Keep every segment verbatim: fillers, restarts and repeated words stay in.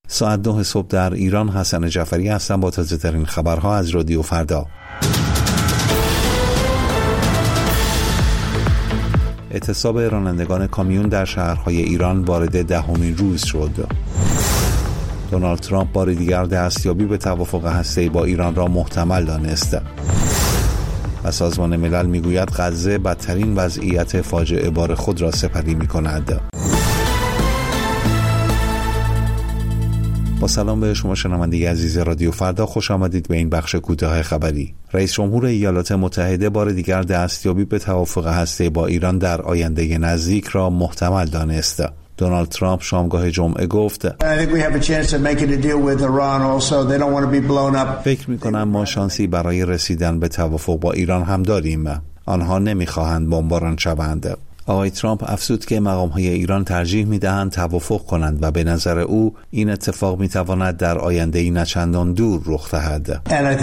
ساعت نه صبح در ایران. حسن جعفری هستم با تازه ترین خبرها از رادیو فردا. اعتصاب رانندگان کامیون در شهرهای ایران وارد دهمین روز شد. دونالد ترامپ بار دیگر دستیابی به توافق هسته‌ای با ایران را محتمل دانست. و سازمان ملل میگوید غزه بدترین وضعیت فاجعه بار خود را سپری می‌کند. با سلام به شما شنونده عزیز رادیو فردا، خوش آمدید به این بخش کوتاه خبری. رئیس جمهور ایالات متحده بار دیگر دستیابی به توافق هسته‌ای با ایران در آینده نزدیک را محتمل دانست. دونالد ترامپ شامگاه جمعه گفت فکر می‌کنم ما شانسی برای رسیدن به توافق با ایران هم داریم. آنها نمی‌خواهند بمباران شوند. آقای ترامپ افزود که مقام‌های ایران ترجیح می‌دهند توافق کنند و به نظر او این اتفاق می‌تواند در آینده‌ای نچندان دور رخ دهد.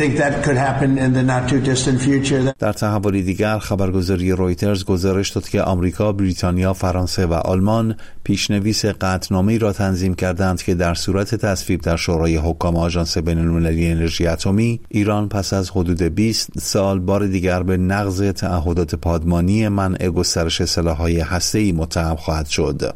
در تحولی دیگر خبرگزاری رویترز گزارش داد که آمریکا، بریتانیا، فرانسه و آلمان پیشنویس قطعنامه‌ای را تنظیم کردند که در صورت تصویب در شورای حکام آژانس بین‌المللی انرژی اتمی، ایران پس از حدود بیست سال بار دیگر به نقض تعهدات پادمانی منع گسترش سلاح های هسته‌ای متهم خواهد شد.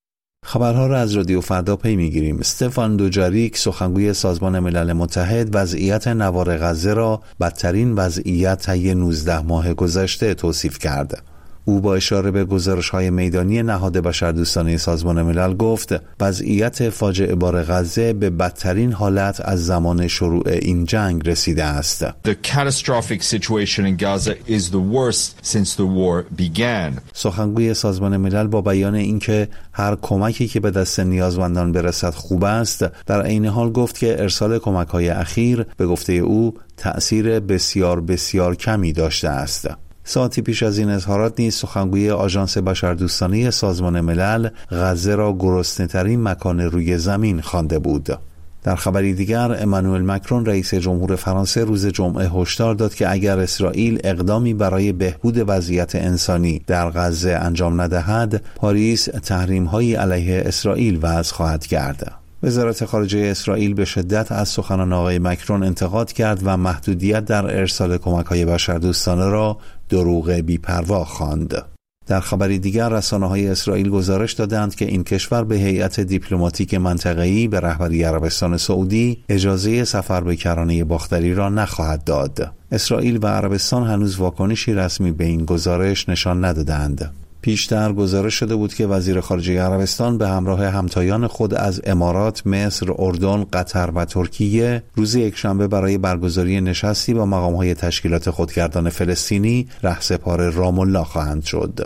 خبرها را از رادیو فردا پی می‌گیریم. استفان دوجاریک سخنگوی سازمان ملل متحد وضعیت نوار غزه را بدترین وضعیت طی نوزده ماه گذشته توصیف کرد. او با اشاره به گزارش‌های میدانی نهاد بشردوستانه سازمان ملل گفت وضعیت فاجعه بار غزه به بدترین حالت از زمان شروع این جنگ رسیده است. The catastrophic situation in Gaza is the worst since the war began. سخنگوی سازمان ملل با بیان اینکه هر کمکی که به دست نیازمندان برسد خوب است، در عین حال گفت که ارسال کمک‌های اخیر به گفته او تأثیر بسیار بسیار کمی داشته است. ساعتی پیش از این اظهارات نیز سخنگوی آژانس بشردوستانه سازمان ملل غزه را گرسنه‌ترین مکان روی زمین خوانده بود. در خبری دیگر امانوئل مکرون رئیس جمهور فرانسه روز جمعه هشدار داد که اگر اسرائیل اقدامی برای بهبود وضعیت انسانی در غزه انجام ندهد، پاریس تحریم‌هایی علیه اسرائیل وضع خواهد کرد. وزارت خارجه اسرائیل به شدت از سخنان آقای مکرون انتقاد کرد و محدودیت در ارسال کمک‌های بشردوستانه را دروغ بی‌پروا خواند. در خبری دیگر رسانه‌های اسرائیل گزارش دادند که این کشور به هیئت دیپلماتیک منطقه‌ای به رهبری عربستان سعودی اجازه سفر به کرانه باختری را نخواهد داد. اسرائیل و عربستان هنوز واکنشی رسمی به این گزارش نشان ندادند. پیشتر گزارش شده بود که وزیر خارجه عربستان به همراه همتایان خود از امارات، مصر، اردن، قطر و ترکیه روز یکشنبه برای برگزاری نشستی با مقام‌های تشکیلات خودگردان فلسطینی رهسپار رام الله خواهند شد.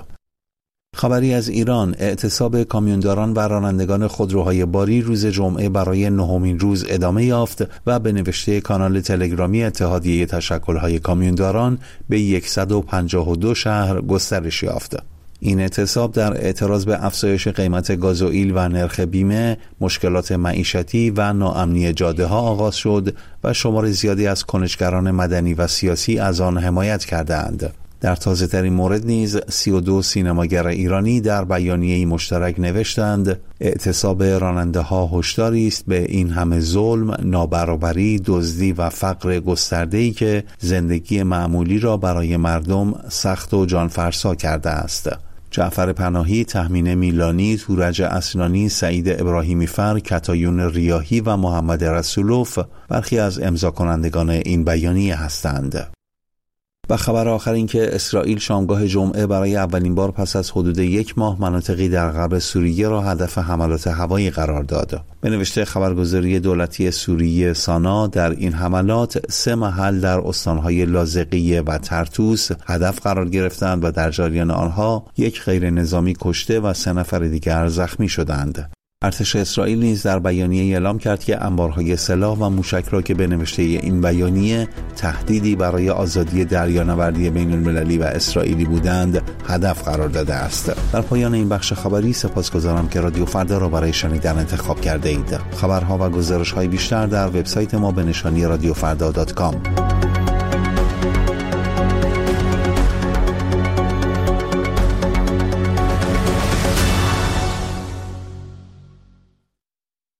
خبری از ایران: اعتصاب کامیونداران و رانندگان خودروهای باری روز جمعه برای نهمین روز ادامه یافت و به نوشته کانال تلگرامی اتحادیه تشکل‌های کامیونداران به صد و پنجاه و دو شهر گسترش یافت. این اعتصاب در اعتراض به افزایش قیمت گازوئیل و نرخ بیمه، مشکلات معیشتی و ناامنی جاده‌ها آغاز شد و شمار زیادی از کنشگران مدنی و سیاسی از آن حمایت کردند. در تازه ترین مورد نیز سی و دو سینماگر ایرانی در بیانیه‌ای مشترک نوشتند اعتصاب راننده ها هشداری است به این همه ظلم، نابرابری، دزدی و فقر گسترده‌ای که زندگی معمولی را برای مردم سخت و جانفرسا کرده است. جعفر پناهی، تهمینه میلانی، تورج اسنانی، سعید ابراهیمی فر، کتایون ریاحی و محمد رسولوف برخی از امضا کنندگان این بیانیه هستند. و خبر آخر این که اسرائیل شامگاه جمعه برای اولین بار پس از حدود یک ماه مناطقی در غرب سوریه را هدف حملات هوایی قرار داد. به نوشته خبرگزاری دولتی سوریه سانا، در این حملات سه محل در استانهای لاذقیه و ترتوس هدف قرار گرفتند و در جریان آنها یک غیر نظامی کشته و سه نفر دیگر زخمی شدند. ارتش اسرائیل نیز در بیانیه اعلام کرد که انبارهای سلاح و موشک را که به نوشته این بیانیه تهدیدی برای آزادی دریانوردی بین المللی و اسرائیلی بودند هدف قرار داده است. در پایان این بخش خبری سپاسگزارم که رادیو فردا را برای شنیدن انتخاب کرده اید. خبرها و گزارش‌های بیشتر در وبسایت ما به نشانی رادیو فردا دات کام.